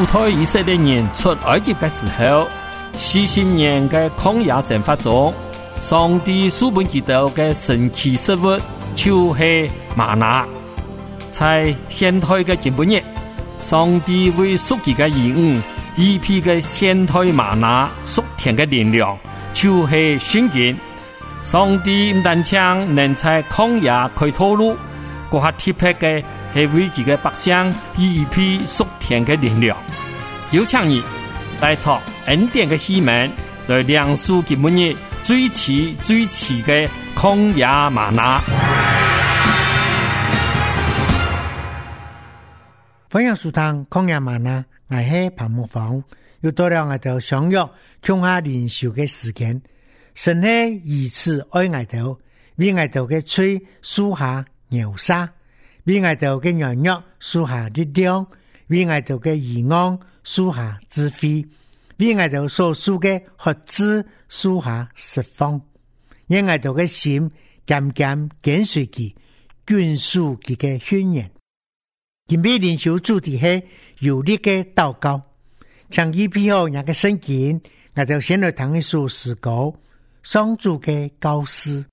主推以色列人出埃及的时候，40年的曠野生活中，上帝赐给他們的神奇食物就是嗎哪。在現代的今日，上帝為屬佢嘅兒女預備嘅現代嗎哪屬天嘅力量，就是聖經。上帝唔單止能在曠野開道路，嗰下特別嘅係為佢嘅百姓預備屬天嘅力量。有請你帶出恩典嘅希望，來亮出今日最遲嘅曠野嗎哪。 歡迎收聽曠野嗎哪，我係彭木芳，又到了我哋相約共下靈修嘅時間。神係如此愛我哋，為我哋嘅嘴賜下牛沙，為我哋嘅軟弱賜下力量，為我哋嘅愚妄賜下智慧，為我哋所屬嘅學子賜下釋放，讓我哋嘅心漸漸跟隨佢，眷屬佢嘅宣言。今日靈修主題係有力嘅禱告，請預備好那個聖經，我就先來讀一首詩歌，上主嘅告示。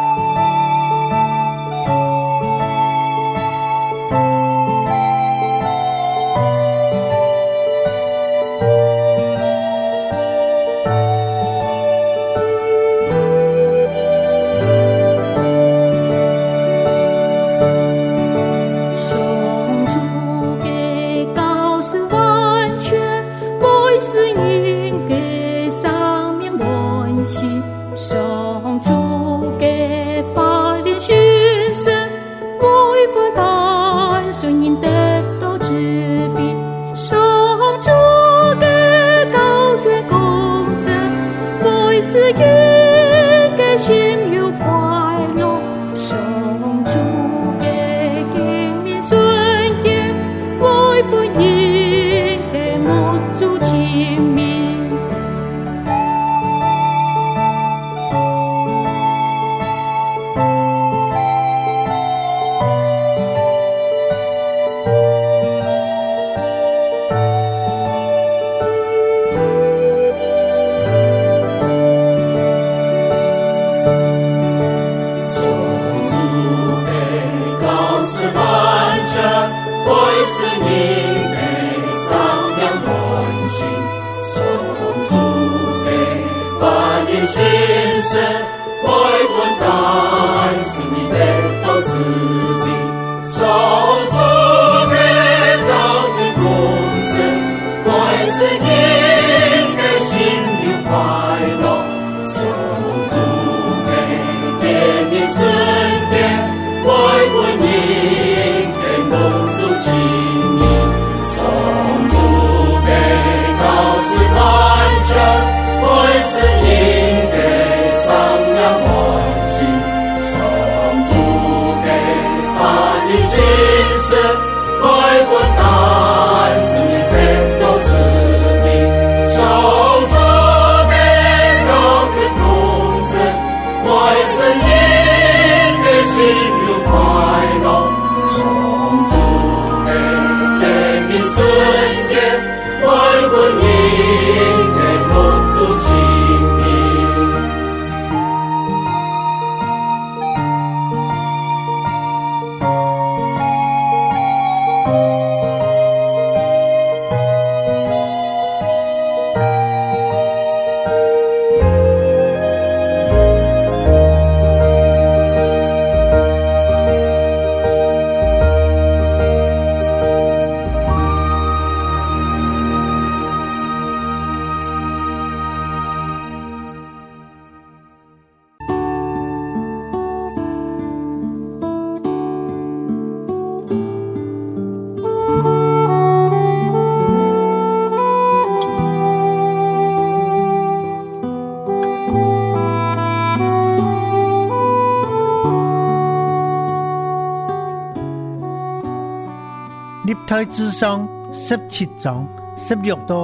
歷代志上17章16到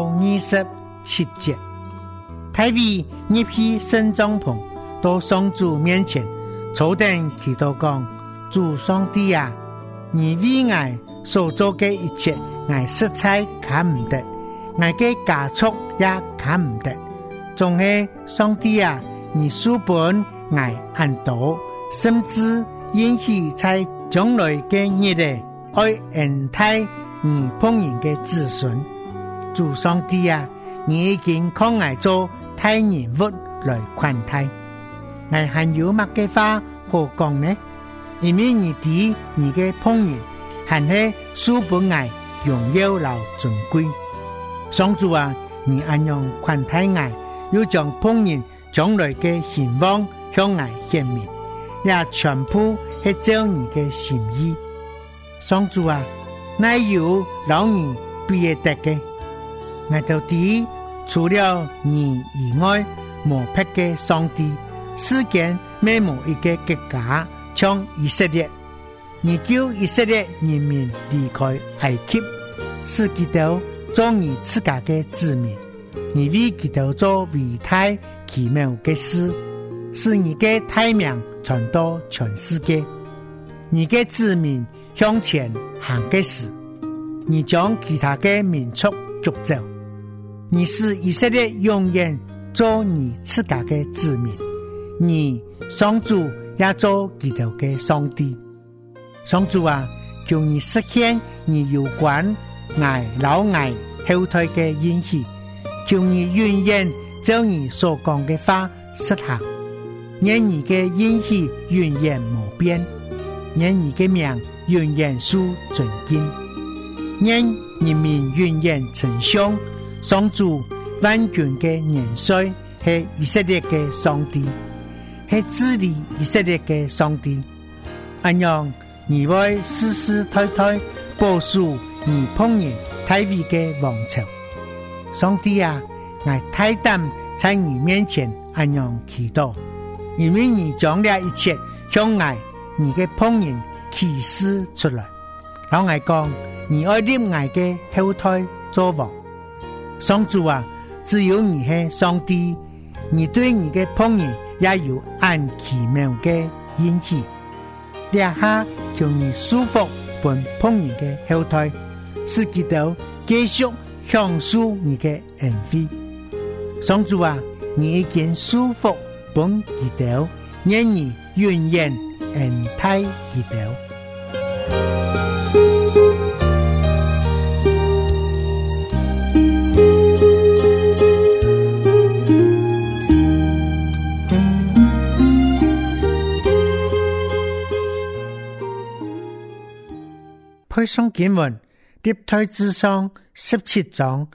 27節，大衛入去聖帳篷，到上主面前，坐定祈禱講：主上帝啊，你為我所做的一切，我實在看唔得， 我嘅加速也減唔得。仲係上帝啊，你書本我按到，甚至允許在將來嘅日子愛恩待你碰人嘅子孫。主上帝啊，你已經抗我做大人物來款待。我還有乜嘅話好講呢？因為你哋你嘅碰人還係書本愛榮耀老尊貴。上主啊，你按樣款待我，要將碰人將來嘅希望向我顯明，也全部係照你嘅心意。上主啊，哪有老你必得嘅？我到底除了你以外，無別嘅上帝，世間沒無一個國家像以色列。你叫以色列人民離開埃及，使基督做你自家嘅子民，你為基督做偉大奇妙嘅事，使你嘅大名傳到全世界。你嘅子民向前行嘅事，你將其他嘅民族逐走。你是以色列永遠做你自家嘅子民，你上主也做基督嘅上帝。上主啊，求你實現你有關愛老愛後代嘅應許，求你願意照你所講嘅話實行，願你嘅應許永遠無變，願你嘅名永遠受尊敬，願人民永遠稱頌上主萬軍嘅元帥係以色列嘅上帝，係治理以色列嘅上帝。安樣你會世世代代保守你碰人大衛嘅王朝。上帝啊，我大膽在你面前安樣祈禱，因為你將了一切向我你嘅碰人啟示出來。老我講，你愛立我嘅後代做王。上主啊，只有你係上帝，你對你嘅碰人也有按奇妙嘅應許。立下求你舒服本碰人嘅後代，使基督繼續享受你嘅恩惠。上主啊，你已經舒服本基督，願你永遠恩待基督。配送經文，歷代志上17章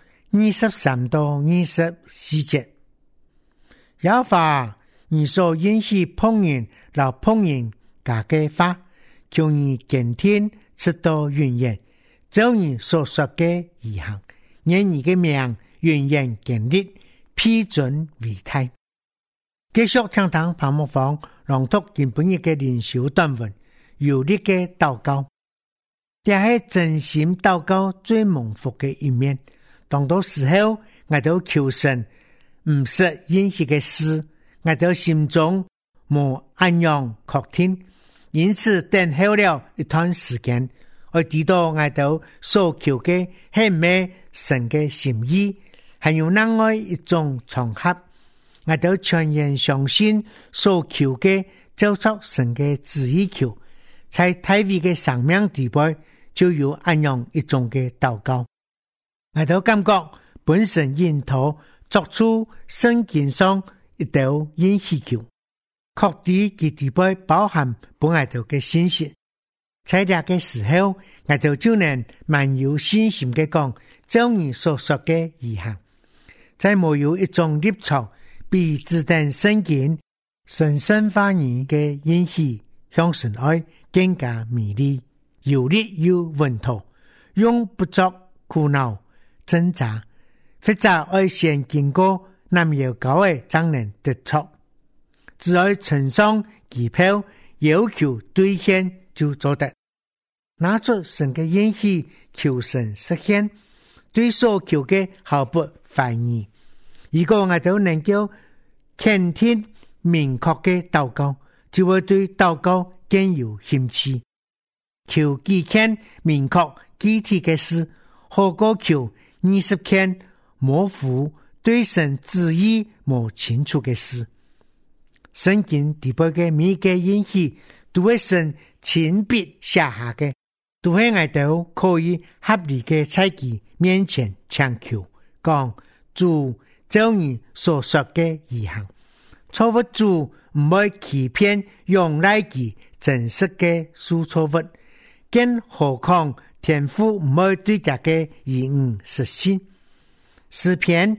23到24節。耶和華，你所允許碰人老碰人家嘅話，求你堅聽直到永遠，照你所說嘅而行，願你嘅名永遠建立，批准為大。繼續聽堂泡沫房朗讀今本日嘅靈修短文，有力嘅禱告。也係真心禱告最蒙福嘅一面。當到時候，我都求神唔識允許嘅事，我都心中無安樣確定，因此等候了一段時間，我知道我都所求嘅係咩神嘅心意，還有另外一種場合，我都全然相信所求嘅就出神嘅旨意求，在大衛嘅生命地位就有安樣一種嘅禱告。我都感覺本身引導作出聖經上一道應許求，確地其地位包含本愛道嘅信息。在這個時候，我哋就能蠻有信心嘅講，照你所說嘅而行。在沒有一種立場比只等聖經神聖話語嘅應許向神愛更加美麗，有力又穩妥，用不作苦惱掙扎，或者愛先經過南搖高嘅才能得出，只愛呈上機票要求兌現就做得，拿出神嘅應許求神實現，對所求嘅毫不懷疑。如果我都能夠傾聽明確嘅禱告，就會對禱告更有興趣。求幾件明確具體嘅事，好過求20件模糊对神旨意无清楚的事。圣经底部的每个应许都会神亲笔写下的，都会我哋可以合理的在其面前請求，講主照你所說的而行，錯誤主唔會欺騙用來其真實的數錯誤，更何況天父唔會對佢嘅言語實現。詩篇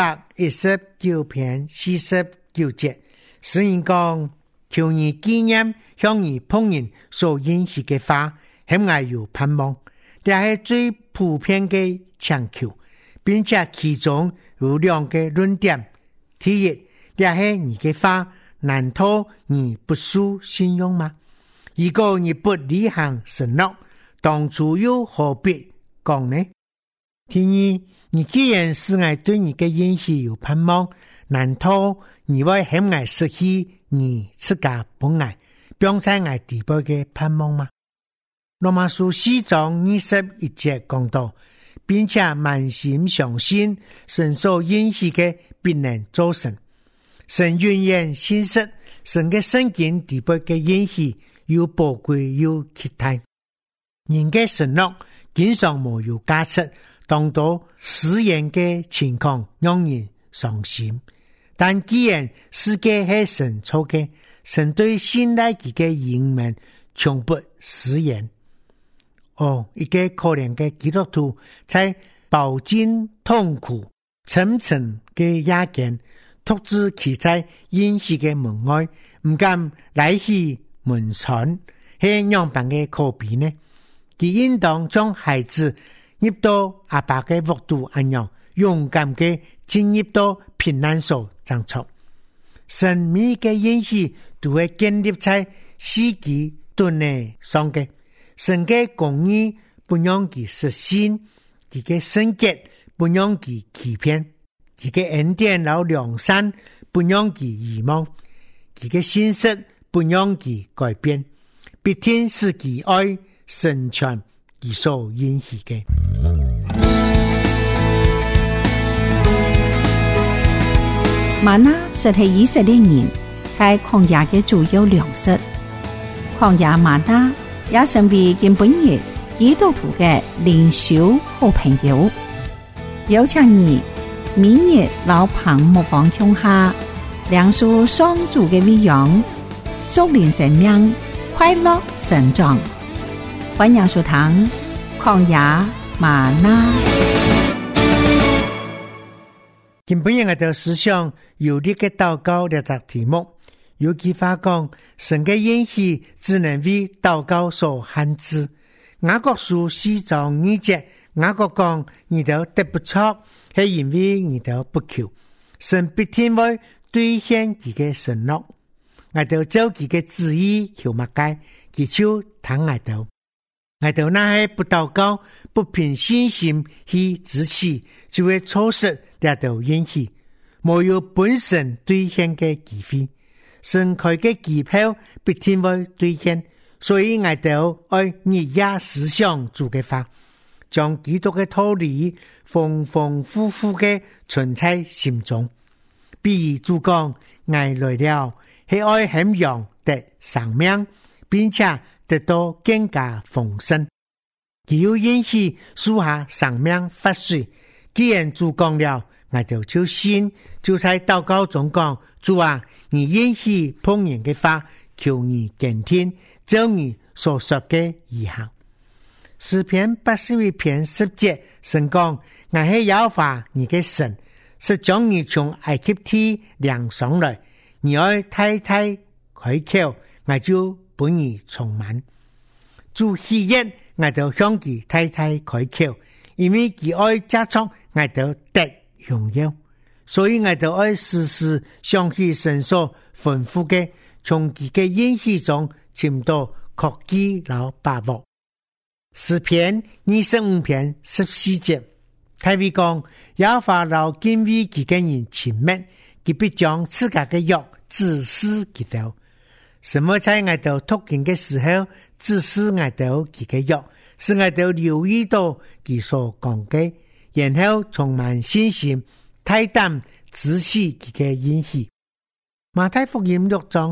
119篇49節，詩人講，求你紀念向你僕人所應許嘅話，係我有盼望，這係最普遍嘅請求，並且其中有兩個論點。第一，這係你嘅話，難道你不受信用嗎？如果你不履行承諾，當初又何必講呢？第二，你既然是我對你嘅應許有盼望，難道你會向我失去你自家本愛，並在我地步嘅盼望嗎？羅馬書4章21節講到，並且滿心相信神所應許嘅必能做成。神永遠信實，神嘅聖經地步嘅應許又寶貴又期待。人嘅承諾經常沒有價值，當到實現嘅情況讓人傷心。但既然世界係神造嘅，神對信賴佢嘅人們從不實現。一個可憐嘅基督徒在飽經痛苦沉沉嘅夜間，獨自企在應許嘅門外，唔敢來去門窗，係樣般嘅可比呢？佢應當將孩子入到阿爸嘅國度一樣，勇敢嘅進入到平安所藏藏。神每嘅應許都會建立在四季盾嘅上嘅。神嘅公義不讓其實現，佢嘅聖潔不讓其欺騙，佢嘅恩典和良善不讓其遺忘，佢嘅信實不讓其改變，必定使其愛成全其所應許嘅。 嗎哪實係以色列人在曠野嘅主要糧食，曠野嗎哪也成為今本日基督徒嘅靈修好朋友。有請你每日老旁牧房鄉下梁樹雙主嘅美容，屬靈生命快樂成長。歡迎收聽曠野嗎哪。 今本日我哋思想有呢個禱告呢個題目。有句話講，神嘅應許只能為禱告所限制。雅各書4章2節，雅各講，你都得不着，係因為你都不求。神必定會兌現佢嘅承諾。我哋照佢嘅旨意求乜解，佢就聽我哋。我哋那係不禱告，不憑信心去支持，就會錯失呢度應許，沒有本身兌現嘅機會。神開嘅機票必定會兌現，所以我哋愛日夜思想主嘅話，將基督嘅道理豐豐富富嘅存在心中。比如主講，我來了係愛顯揚得生命，並且得到更加豐盛。佢有應許樹下生命發水，既然主講了，我哋就信，就在禱告中講，主啊，你應許僕人嘅話，求你傾聽，照你所說嘅而行。詩篇81篇10節，神講，我係耶和華你嘅神，是將你從埃及地領上來，你愛太太開口，我就把你充滿。主喜悅，我就向佢太太開口，因為佢愛加速，我就得榮耀。所以我就愛時時想起神所吩咐嘅，從佢嘅應許中尋到確據和把握。詩篇25篇14節，大衛講，耶和華老敬畏佢嘅人親密，佢必將自家嘅約指示佢哋。什麼在我哋讀經嘅時候指示我哋佢嘅約，使我哋留意到佢所講嘅。 然後充滿信心，大膽執行佢嘅應許。馬太福音6章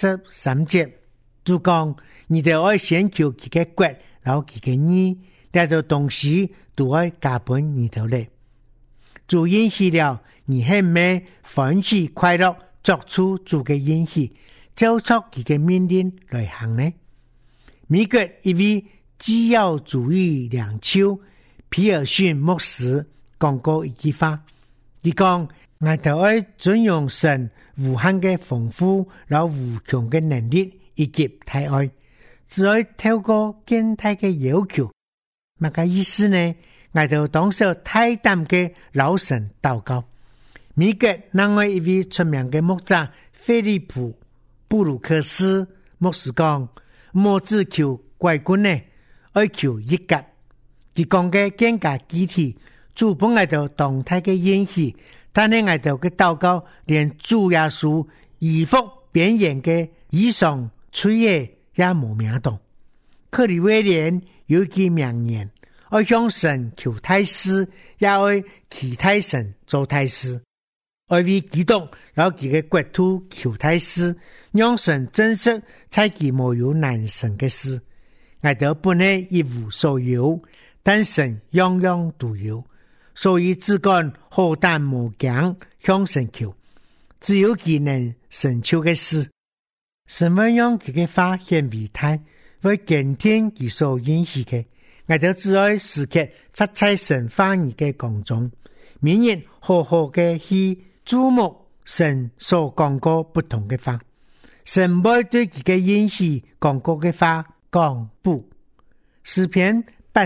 33節就講，你哋愛先求佢嘅國，然後佢嘅義，呢度東西都愛加本你哋咧。主應許了，你係咩歡喜快樂作出主嘅應許，照出佢嘅命令來行呢？美國一位基要主義領袖皮爾遜牧師講過一句話，佢講，我哋愛尊重神無限嘅豐富，然後無窮嘅能力以及大愛，只愛透過簡單嘅要求。乜個意思呢？我哋當時大膽嘅老神禱告。美國另外一位出名嘅牧者菲利普布魯克斯牧師講，莫只求怪君呢，愛求一格。佢講嘅更加具體，主本我哋動態嘅應許，但係我哋嘅禱告連主耶穌衣服邊緣嘅衣裳吹嘢也冇名到。克里威廉有句名言，愛向神求大事，也愛祈大神做大事。愛為基督然後佢嘅國土求大事，讓神真實才其沒有難成嘅事。我哋本係一無所有，但神樣樣都有，所以只管好膽無驚向神求，只有佢能成就嘅事。神會讓佢嘅話顯為大，會堅定佢所應許嘅。我哋只愛時刻發在神話語嘅講中，明日好好嘅去注目神所講過不同嘅話。神會對佢嘅應許講過嘅話講不。詩篇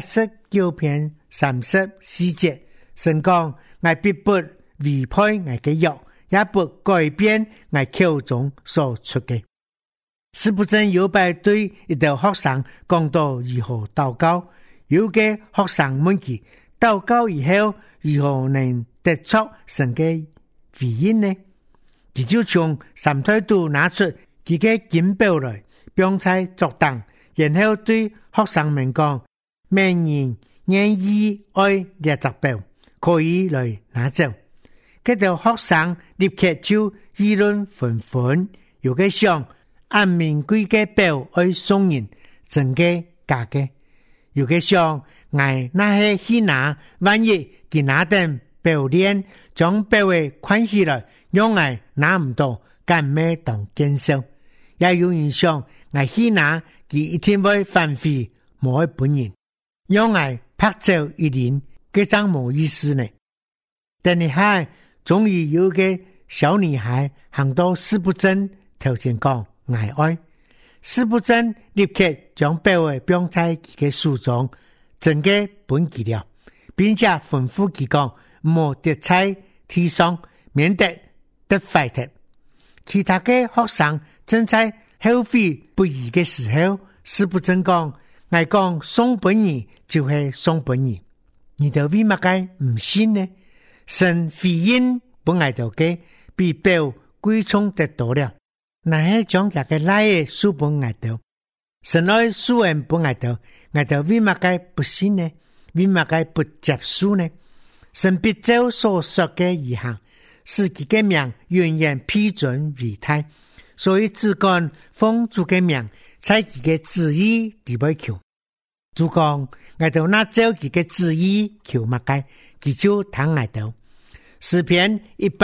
89篇34節，神講，我必不違背我嘅約，也不改變我口中所出嘅。是不真有拜對一道學生講到如何禱告，有嘅學生問佢禱告以後如何能得出神嘅回應呢？佢就從三台度拿出佢嘅金表來，並在作當，然後對學生們講，每人願意愛列隻表，可以來拿走。嗰條學生立刻就議論紛紛，有嘅想按名貴嘅表愛送人，真嘅假嘅；有嘅想挨那些去拿，萬一佢拿定表鏈，將表嘅關起來，讓挨拿唔到，敢咩當見笑？也有人想挨去拿，佢一定會反悔，冇愛本人，讓挨拍走一年，佢真冇意思呢。但係係終於有個小女孩行到司布真頭前講愛愛，司布真立刻將表嘅放在佢嘅書中，整個本記了，並且吩咐佢講莫跌在地上，免得得壞的。其他嘅學生正在後悔不已嘅時候，司布真講，我講送本兒就係送本兒，你哋為乜解唔信呢？神回應本愛到嘅比表貴重得多了，那係將佢嘅來嘅書本愛到，神愛書人本愛到，愛到為乜解不信呢？為乜解不接受呢？神必照所說嘅而行，使佢嘅名永遠批准為大，所以只管奉主嘅名，在佢嘅旨意地位求。主講愛到那照佢嘅旨意求乜解，佢就聽愛到。詩篇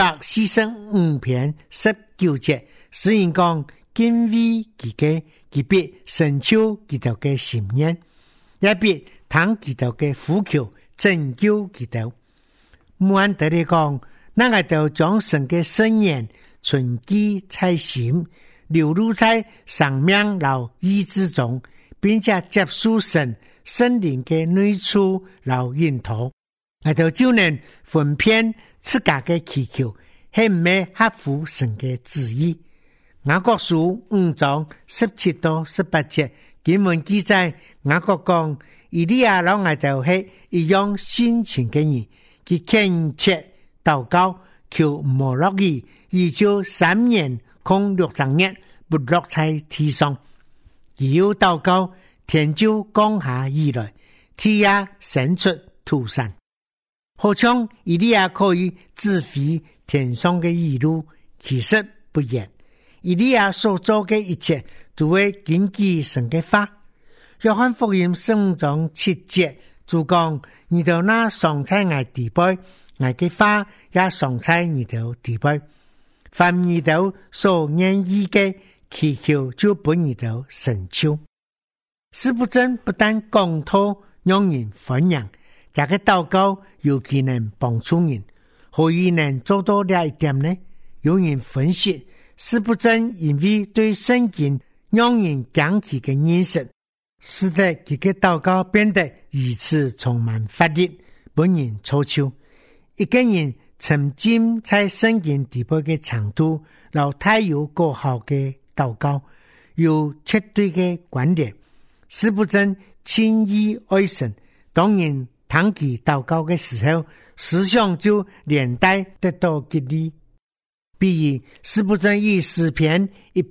145篇19節，詩人講敬畏佢嘅，佢必成就佢哋嘅心願，也必聽佢哋嘅呼求，拯救佢哋。穆罕德利講，那愛到將神嘅聖言存記在心，流露在生命和意志中，並且接受神聖靈嘅內處和引導，愛到就能分辨自家嘅祈求係唔係合乎神嘅旨意。雅各書5章17到18節經文記載，雅各講，以利亞老愛到係一樣心情嘅人，佢懇切禱告求唔好落雨，而就3年空6日不落在地上。只有禱告，天就降下雨來，天也生出土產。 好像以利亚可以指挥天上的雨露，其实不然。以利亚所做的一切都会根據神的話。約翰福音15章7節就講，你到那上在我地杯，我的話也上在你到地杯。凡你到所願意的祈求，就本你到成就。司布真不但講透讓人歡迎，這個禱告尤其能幫助人。何以能做到這一點呢？有人分析，司布真因為對聖經讓人驚奇的認識，使得這個禱告變得如此充滿法律，本人抽象。一個人沉浸在聖經地步的程度，然後太有高效的禱告，有絕對的觀點。司布真輕易愛神，當人談起禱告的時候，思想就連帶得到激勵。比如司布真以詩篇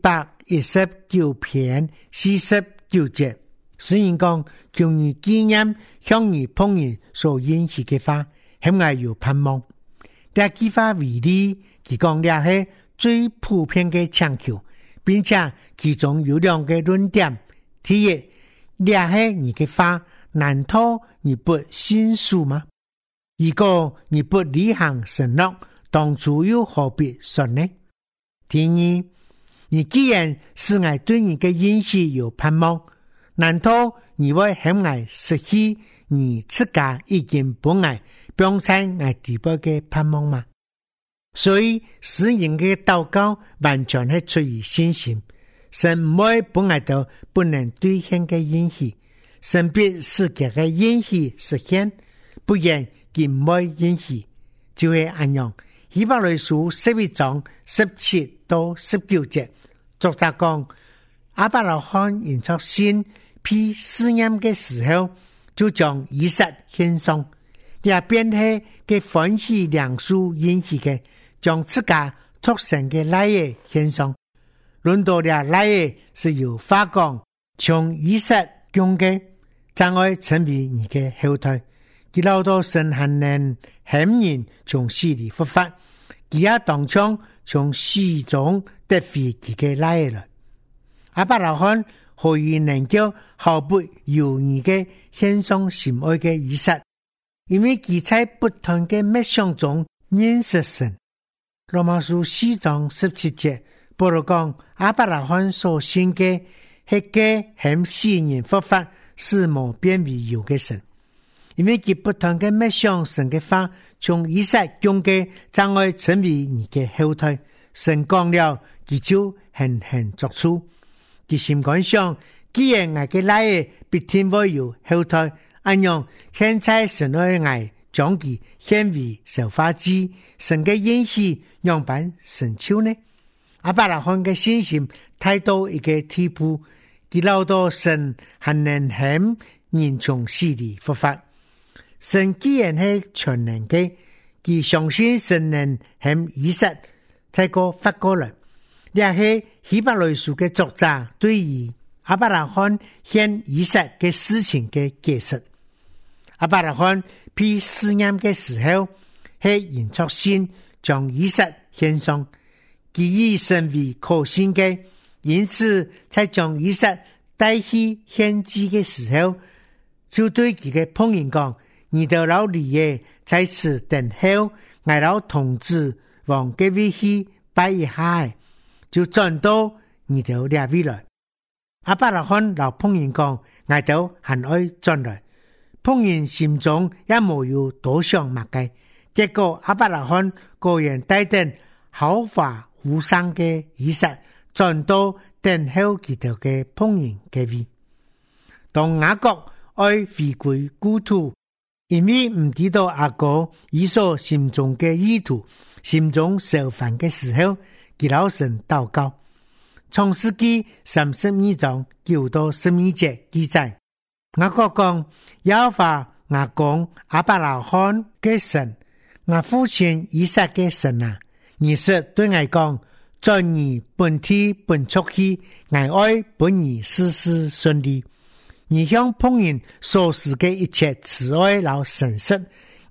119篇49節，詩人講，求你紀念向你僕人所應許的話，很愛有盼望。這句話為例，佢講這是最普遍的請求，並且其中有兩個論點。第一，這是你的話，難道你不信屬嗎？如果你不履行承諾，當初又何必說呢？第二，你既然是愛對你的應許有盼望，難道你會很愛失去你自家已經本愛並在愛地步的盼望嗎？所以詩人的禱告完全是出於信心，神唔會本愛到不能兌現的應許，神必使這個應許實現，不然佢唔會應許。就係按樣希伯來書11章17到19節，作者講，亞伯拉罕因着信被試驗的時候，就將以撒獻上，也便係嘅歡喜良屬應許嘅，將自家託生嘅奶兒獻上。論到了奶兒是由花講，從以撒供嘅，將會成為你嘅後代。佢老到神還能險人從死裏復活，佢也當場從死中得回佢嘅奶兒來。亞伯拉罕何以能夠毫不猶豫嘅獻上心愛嘅以撒？因為佢在不同嘅滅相中認識神。羅馬書4章17節，保羅講，亞伯拉罕所信嘅係個向死人復活、使無變為有嘅神。因為佢不同嘅滅相神嘅話，從以撒供嘅將會成為你嘅後代。神講了，佢就狠狠作出。佢心肝想，既然我嘅奶兒必定會有後代，按樣現在神愛愛將佢獻為受化祭，神嘅應許樣板成就呢？亞伯拉罕嘅信心太到一個地步，佢老到神還能險人從死裏復活。神既然係全能嘅，佢相信神能險以撒才個發過來。也是希伯來書嘅作者對於亞伯拉罕獻以撒嘅事情嘅解釋。亞伯拉罕被試驗嘅時候，係因着信將以撒獻上，佢以神為可信嘅，因此才將以撒帶去獻祭嘅時候，就對佢嘅僕人講：你的老李爺在此等候，我老同志往這位去拜一下。就轉到你到兩位來。亞伯拉罕老僕人講，我到還愛轉來。僕人心中也沒有多想乜嘅，結果亞伯拉罕個人帶定豪華無雙嘅以撒，轉到等候佢哋嘅僕人嘅位。當雅各愛回歸故土，因為唔知道阿哥以所心中嘅意圖，心中受煩嘅時候，佢老神禱告，創世記32章9到12節記載，雅各講，耶和華我講亞伯拉罕嘅神，我父親以撒嘅神啊，你說對我講，在你本體本出去，我愛本你事事順利。你向僕人所施嘅一切慈愛老誠實，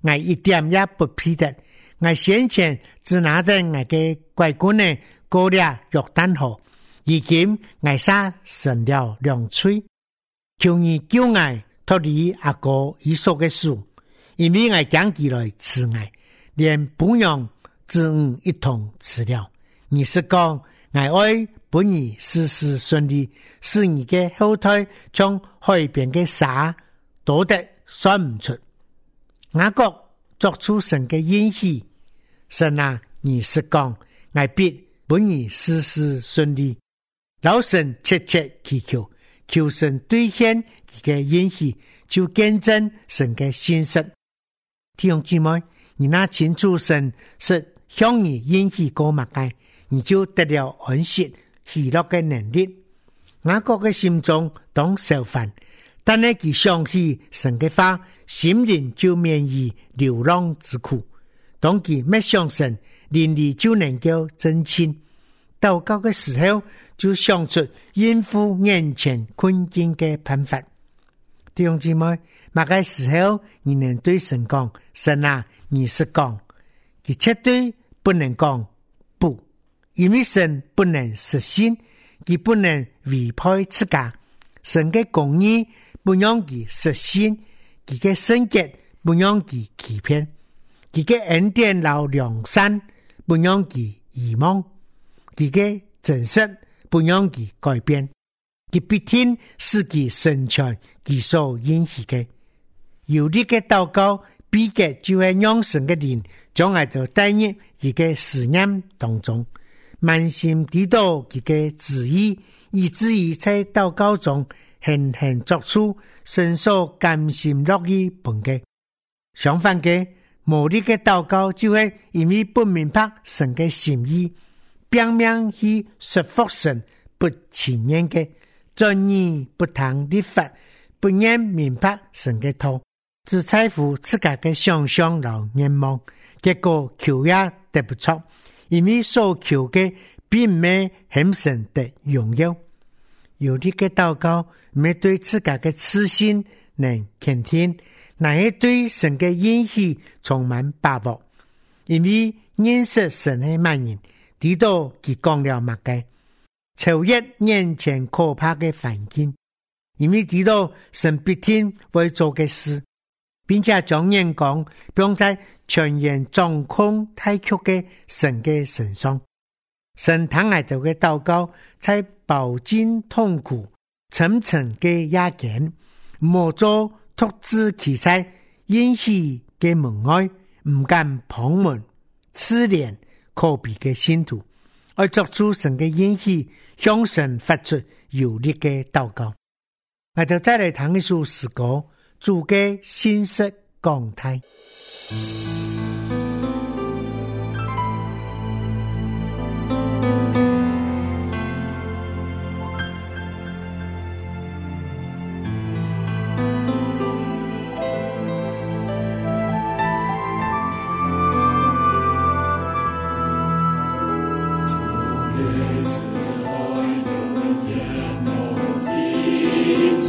我一点也不配得。我先前只拿着我嘅乖棍呢過了約旦河，如今我撒成了兩嘴，求你救我脫離阿哥以掃嘅手，因為我將佢來吃我，連母羊子女一同吃了。你是講我愛本兒事事順利，使你嘅後腿像海邊嘅沙多得算唔出。雅各作出神嘅應許，神啊，你是講我必本兒事事順利。老神切切祈求，求神兌現佢嘅應許，就見證神嘅信實。弟兄姊妹，你那清楚神是向你應許過物嘅，你就得了安息喜樂嘅能力。雅各嘅心中當受煩，但係佢相信神嘅話，心靈就免於流浪之苦。當佢沒相信，靈裡就能夠真親。禱告嘅時候，就想出應付眼前困境嘅辦法。弟兄姊妹，某個時候你能對神講：神啊，你是講，佢絕對不能講不，因為神不能實現，佢不能違背自家。神嘅公義不讓佢實現，佢嘅聖潔不讓佢欺騙，佢嘅恩典和良善不讓佢遺忘，佢嘅真實不讓佢改變，佢必定使佢成全佢所應許嘅。有力嘅禱告，必嘅就係讓神嘅靈將我哋帶入佢嘅思念當中，滿心知道佢嘅旨意，以至於在禱告中狠狠作出神所甘心樂意本嘅。相反嘅，無力嘅禱告就係因為不明白神嘅心意，表面去說服神不情願嘅，專意不談律法，不願明白神嘅道，只在乎自家嘅想象和願望，結果求也得不出，因為所求嘅並未顯神的榮耀。有力嘅禱告，唔係對自家嘅自信能肯定，乃係對神嘅應許充滿把握。因為認識神嘅萬人，知道佢講了乜嘅，超越眼前可怕嘅環境。因為知道神必定會做嘅事，並且將眼光放在全然掌控太極嘅神嘅身上。神聽我哋嘅禱告，在飽經痛苦、層層嘅壓減，莫做獨自企在應許嘅門外，唔敢旁門、痴戀、可比嘅信徒，而作出神嘅應許，向神發出有力嘅禱告。我哋再嚟談一首詩歌，主嘅信實講台。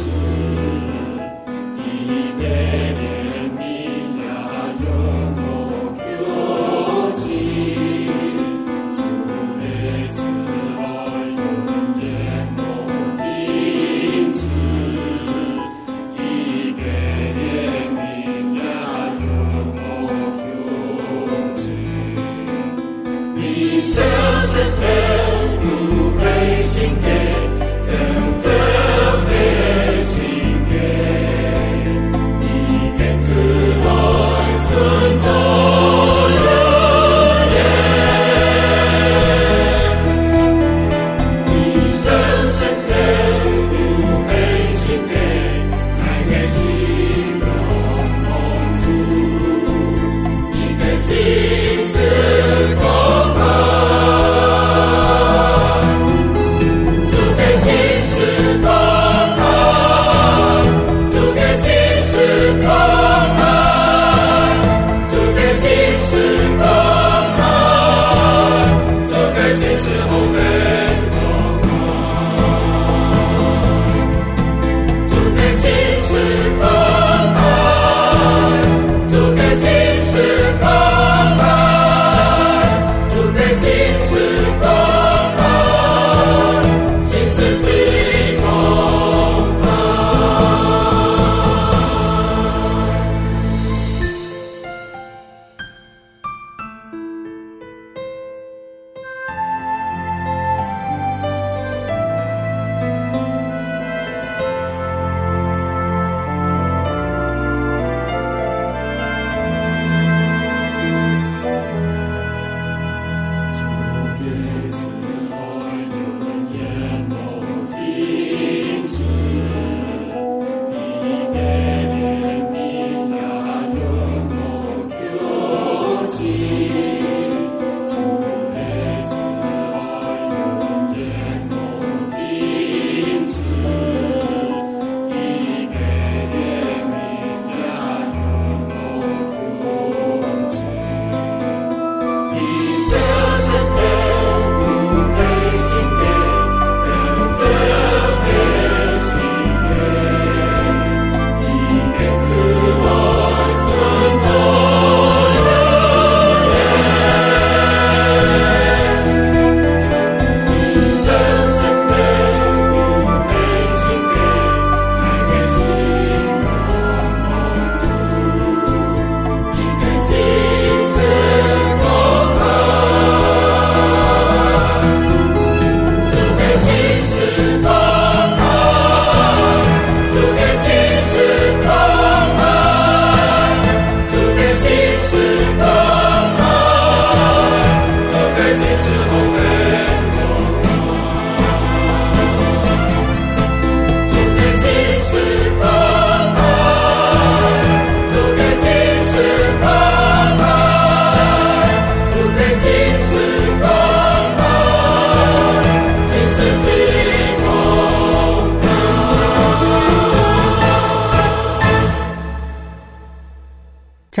你的怜悯加热我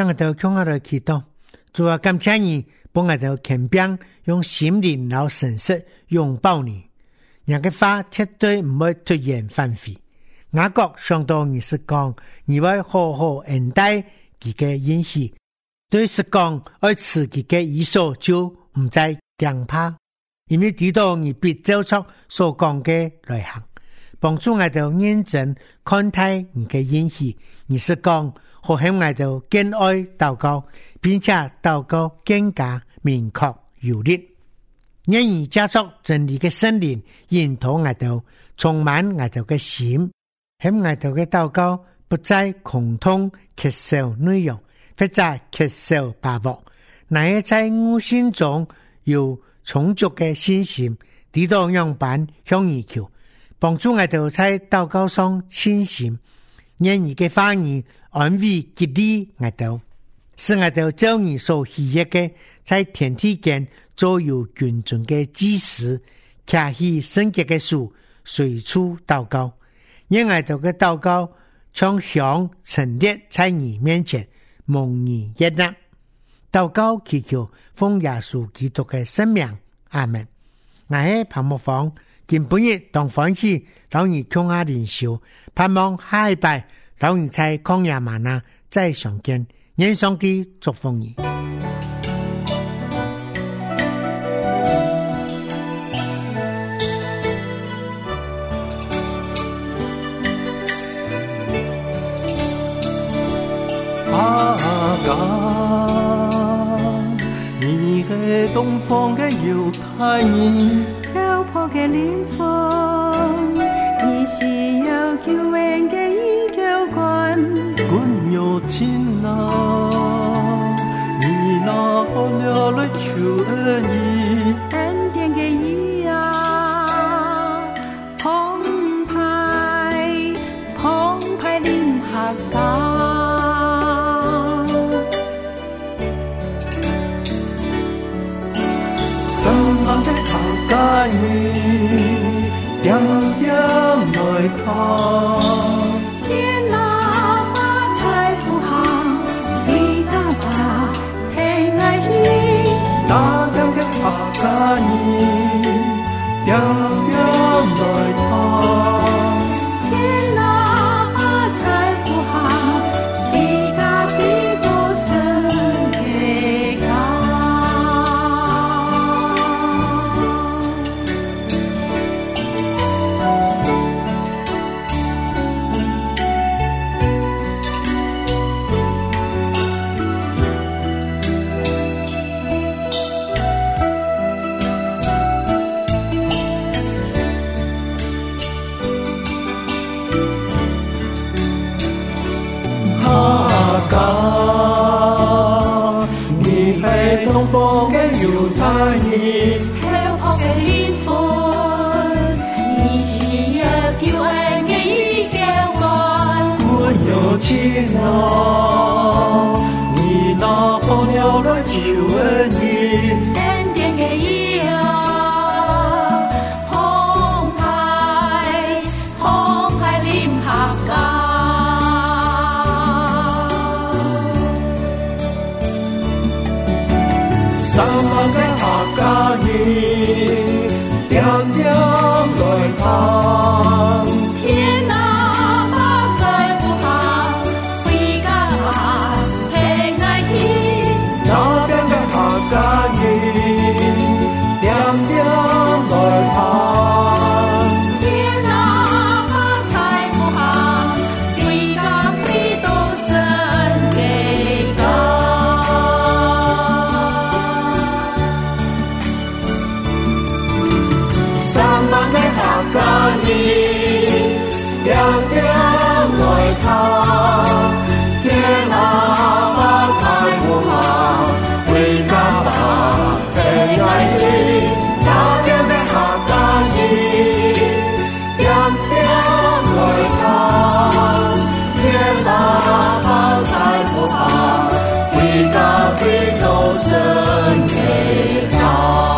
上我哋向我哋祈禱，主啊，感謝你幫我哋權柄，用心靈和誠實擁抱你，人嘅話絕對唔會突然反悔。雅各上到20講，你會好好恩待佢嘅應許，對實講愛持佢嘅意思就唔再驚怕，因為知道你必照出所講嘅來行，幫助我哋認真看待你嘅應許。你是講好向我哋敬愛禱告，並且禱告更加明確有力，願意加速真理嘅聖靈引導我哋，充滿我哋嘅心，向我哋嘅禱告不再空洞缺少內容，或者缺少把握，乃係在我心中有充足嘅信心，知道樣板向你求，幫助我哋在禱告上清醒，願意嘅話語安慰激勵我哋，使我哋照你所喜悅嘅，在天地間做有君尊嘅祭司，卡起聖潔嘅書，隨處禱告，讓我哋嘅禱告像香陳列在你面前，蒙你悅納。禱告祈求奉耶穌基督嘅聖名，阿們。我係彭木芳，今本日當歡喜，讓你共下靈修，盼望下一拜，讓你在曠野嗎哪再相見。願上帝祝福你。 你係東方嘅猶太人， 漂泊嘅靈魂，你是有救恩嘅依靠君， 君有情啊，你那好了來求恩義， 恩典嘅義啊，澎湃臨下港。 帶你點點來看， 天哪把財富行，你大把天愛意， 那點點下加你點點來看， 天哪把財富行，你大地都神給高。 東方嘅猶太人， 漂泊嘅靈魂，你是有救恩嘅依靠君， 君有情啊，你那好了來求恩義， 恩典嘅義啊，澎湃臨下港。 三萬嘅客家人，點點來看， 天哪把財富行，回家吧平安喜， 那邊嘅客家人，點點來看， 天哪把財富行，回家必都神給高。 家人點點來看，天哪把財富行，回家吧平安喜，那邊嘅客家人點點來看，天哪把財富行，回家必都神給高。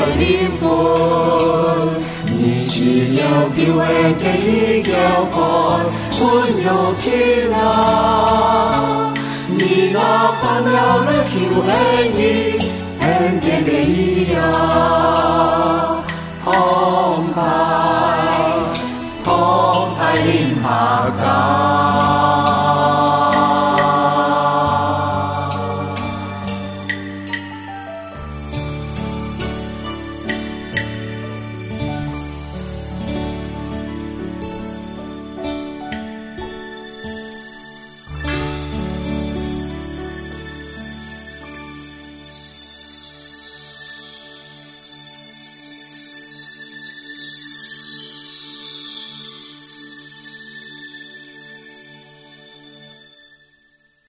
靈魂，你是要救恩嘅一條海，歡遊起來。你那盼了了救恩義，恩典嘅義呀，澎湃澎湃臨下界。